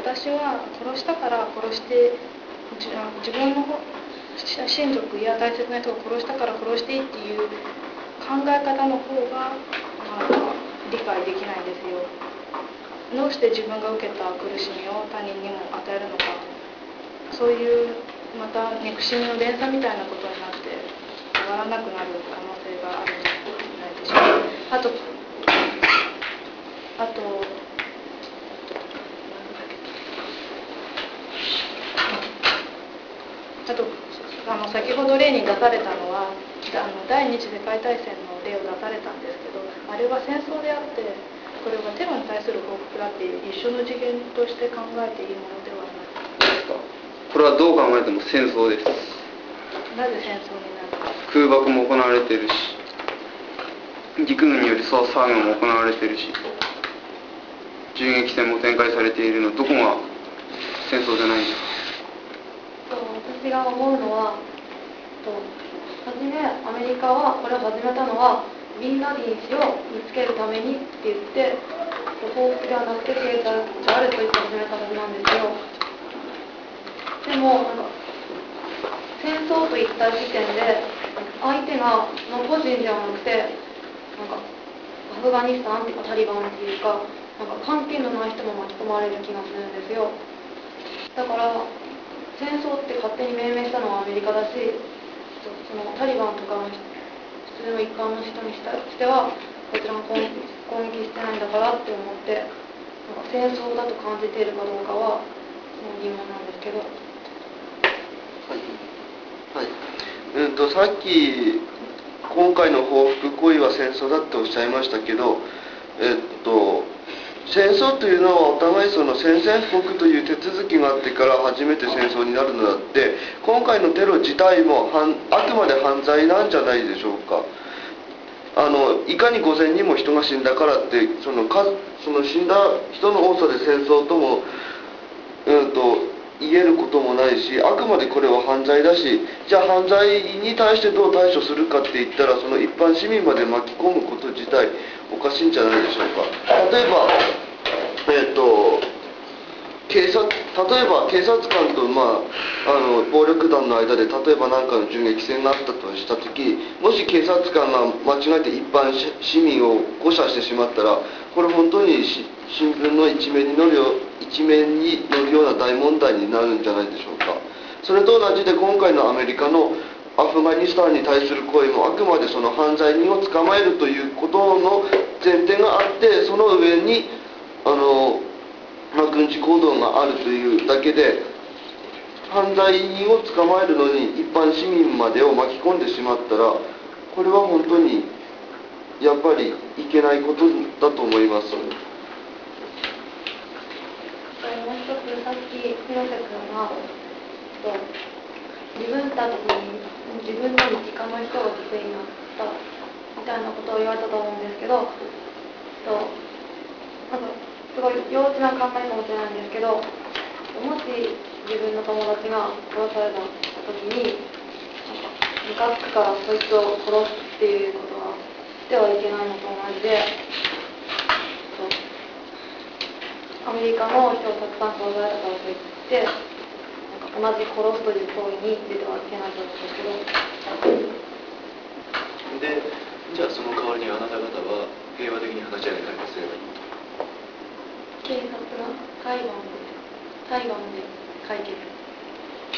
私は殺したから殺して、自分の親族や大切な人を殺したから殺していいっていう考え方の方が理解できないんですよ。どうして自分が受けた苦しみを他人にも与えるのか、そういうまた憎しみの連鎖みたいなことになって終わらなくなる可能性があるんじゃないでしょうか。あと先ほど例に出されたのは第二次世界大戦の例を出されたんですけど、あれは戦争であって、これはテロに対する報復だっていう一緒の次元として考えていいものではないですか。 これはどう考えても戦争です。 なぜ戦争になるのか。 空爆も行われているし、陸軍により捜査がも行われているし、銃撃戦も展開されているの、どこが戦争じゃないんですか。 私が思うのは、初めアメリカはこれを始めたのはビンラディン氏を見つけるためにって言って、報復ではなくて経済があると言って始めたはずなんですよ。でも戦争といった時点で相手の個人ではなくてアフガニスタンっていうかタリバンっていうか関係のない人も巻き込まれる気がするんですよ。だから戦争って勝手に命名したのはアメリカだし、そのタリバンとかの普通の一般の人にしてはこちらも攻撃してないんだからって思って戦争だと感じているかどうかは疑問なんですけど。 はい、さっき今回の報復行為は戦争だっておっしゃいましたけど、戦争というのはお互いその宣戦布告という手続きがあってから初めて戦争になるのだって、今回のテロ自体もあくまで犯罪なんじゃないでしょうか。いかに5000人も人が死んだからってその死んだ人の多さで戦争とも言えることもないし、あくまでこれは犯罪だし、じゃあ犯罪に対してどう対処するかって言ったら、その一般市民まで巻き込むこと自体おかしいんじゃないでしょうか。例えば警察官と、暴力団の間で例えば何かの銃撃戦があったとしたとき、もし警察官が間違えて一般市民を誤射してしまったら、これ本当に新聞の一面に載るような大問題になるんじゃないでしょうか。それと同じで今回のアメリカのアフガニスタンに対する行為もあくまでその犯罪人を捕まえるということの前提があって、その上に軍事行動があるというだけで、犯罪人を捕まえるのに一般市民までを巻き込んでしまったら、これは本当にやっぱりいけないことだと思います。 もう一つ、さっき広瀬君が自分たちに自分の身近な人が犠牲になったみたいなことを言われたと思うんですけど、すごい幼稚な考えかもしれないんですけど、もし自分の友達が殺された時にムカつくからそいつを殺すっていうことはしてはいけないのと同じで、アメリカの人をたくさん殺されたからといって同じ殺すという行為に出てはいけないと思うんですけど。 で、じゃあその代わりにあなた方は平和的に話し合いに解決すればいい。 警察が裁判で解決。